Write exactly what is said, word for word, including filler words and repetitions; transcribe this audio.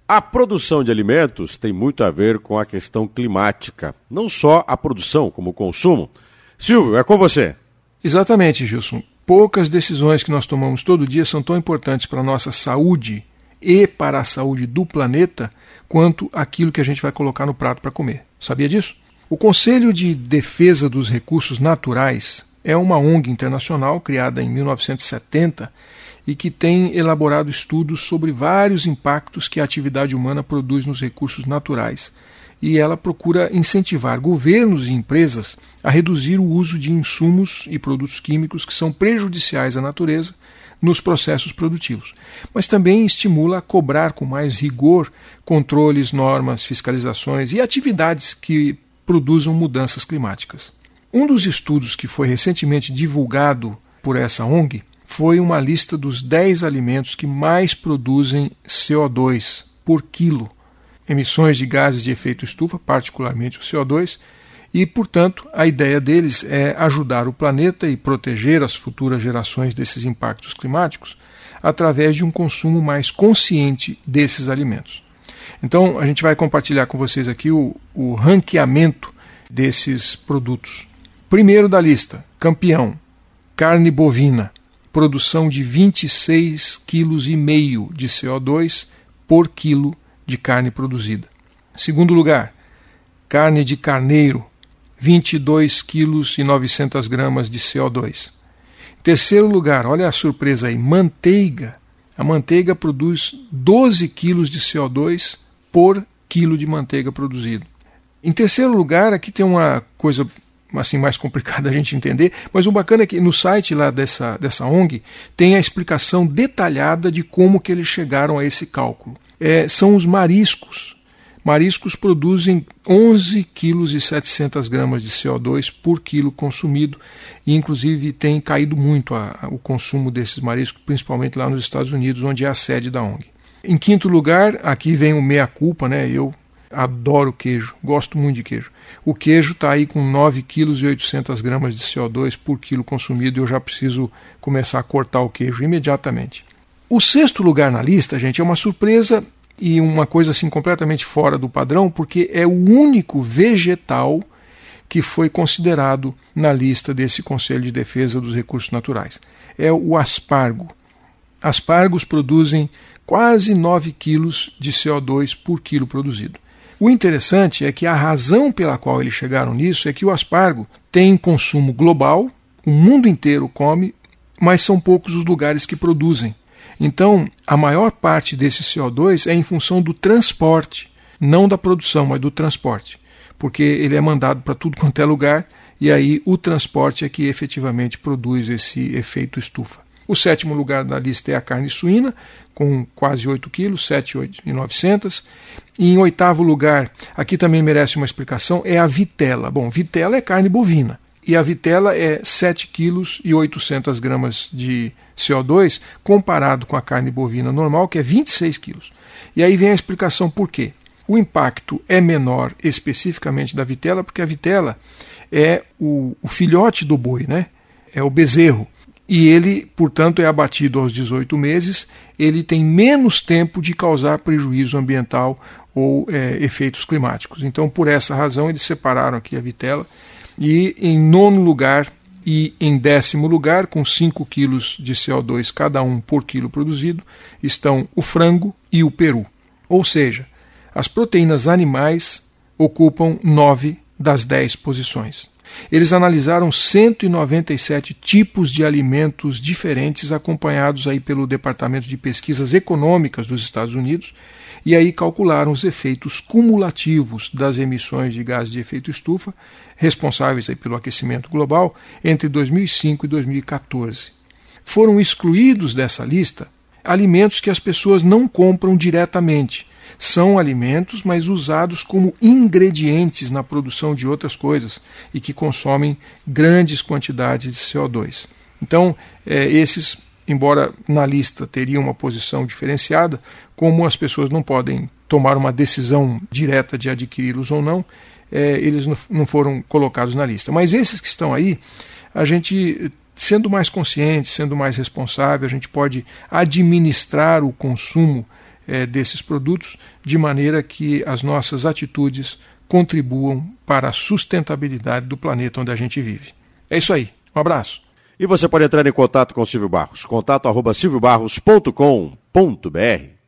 A produção de alimentos tem muito a ver com a questão climática, não só a produção, como o consumo. Silvio, é com você. Exatamente, Gilson. Poucas decisões que nós tomamos todo dia são tão importantes para a nossa saúde e para a saúde do planeta quanto aquilo que a gente vai colocar no prato para comer. Sabia disso? O Conselho de Defesa dos Recursos Naturais é uma O N G internacional criada em mil novecentos e setenta e que tem elaborado estudos sobre vários impactos que a atividade humana produz nos recursos naturais. E ela procura incentivar governos e empresas a reduzir o uso de insumos e produtos químicos que são prejudiciais à natureza nos processos produtivos. Mas também estimula a cobrar com mais rigor controles, normas, fiscalizações e atividades que produzam mudanças climáticas. Um dos estudos que foi recentemente divulgado por essa O N G foi uma lista dos dez alimentos que mais produzem C O dois por quilo, emissões de gases de efeito estufa, particularmente o C O dois, e, portanto, a ideia deles é ajudar o planeta e proteger as futuras gerações desses impactos climáticos através de um consumo mais consciente desses alimentos. Então, a gente vai compartilhar com vocês aqui o, o ranqueamento desses produtos. Primeiro da lista, campeão, carne bovina, produção de vinte e seis vírgula cinco quilos de C O dois por quilo de carne produzida. Segundo lugar, carne de carneiro, vinte e dois vírgula novecentos gramas de C O dois. Terceiro lugar, olha a surpresa aí, manteiga. A manteiga produz doze quilos de C O dois por quilo de manteiga produzido. Em terceiro lugar, aqui tem uma coisa assim mais complicada a gente entender, mas o bacana é que no site lá dessa, dessa O N G tem a explicação detalhada de como que eles chegaram a esse cálculo. É, são os mariscos. Mariscos produzem onze vírgula setecentos gramas de C O dois por quilo consumido e inclusive tem caído muito a, a, o consumo desses mariscos, principalmente lá nos Estados Unidos, onde é a sede da O N G. Em quinto lugar, aqui vem o meia-culpa, né? Eu adoro queijo, gosto muito de queijo. O queijo está aí com nove vírgula oitocentos gramas de C O dois por quilo consumido e eu já preciso começar a cortar o queijo imediatamente. O sexto lugar na lista, gente, é uma surpresa e uma coisa assim completamente fora do padrão, porque é o único vegetal que foi considerado na lista desse Conselho de Defesa dos Recursos Naturais. É o aspargo. Aspargos produzem quase nove quilos de C O dois por quilo produzido. O interessante é que a razão pela qual eles chegaram nisso é que o aspargo tem consumo global, o mundo inteiro come, mas são poucos os lugares que produzem. Então, a maior parte desse C O dois é em função do transporte, não da produção, mas do transporte, porque ele é mandado para tudo quanto é lugar e aí o transporte é que efetivamente produz esse efeito estufa. O sétimo lugar da lista é a carne suína, com quase oito quilos, sete mil e novecentos. E em oitavo lugar, aqui também merece uma explicação, é a vitela. Bom, vitela é carne bovina. E a vitela é sete vírgula oitocentos gramas de C O dois, comparado com a carne bovina normal, que é vinte e seis quilos. E aí vem a explicação por quê. O impacto é menor especificamente da vitela, porque a vitela é o, o filhote do boi, né? É o bezerro. E ele, portanto, é abatido aos dezoito meses, ele tem menos tempo de causar prejuízo ambiental ou é, efeitos climáticos. Então, por essa razão, eles separaram aqui a vitela. E em nono lugar e em décimo lugar, com cinco quilos de C O dois cada um por quilo produzido, estão o frango e o peru. Ou seja, as proteínas animais ocupam nove das dez posições. Eles analisaram cento e noventa e sete tipos de alimentos diferentes, acompanhados aí pelo Departamento de Pesquisas Econômicas dos Estados Unidos, e aí calcularam os efeitos cumulativos das emissões de gases de efeito estufa, responsáveis aí pelo aquecimento global, entre dois mil e cinco e dois mil e quatorze. Foram excluídos dessa lista alimentos que as pessoas não compram diretamente. São alimentos, mas usados como ingredientes na produção de outras coisas e que consomem grandes quantidades de C O dois. Então, é, esses, embora na lista teriam uma posição diferenciada, como as pessoas não podem tomar uma decisão direta de adquiri-los ou não, é, eles não foram colocados na lista. Mas esses que estão aí, a gente, sendo mais consciente, sendo mais responsável, a gente pode administrar o consumo é, desses produtos, de maneira que as nossas atitudes contribuam para a sustentabilidade do planeta onde a gente vive. É isso aí. Um abraço. E você pode entrar em contato com o Silvio Barros. Contato arroba silvio barros ponto com ponto br.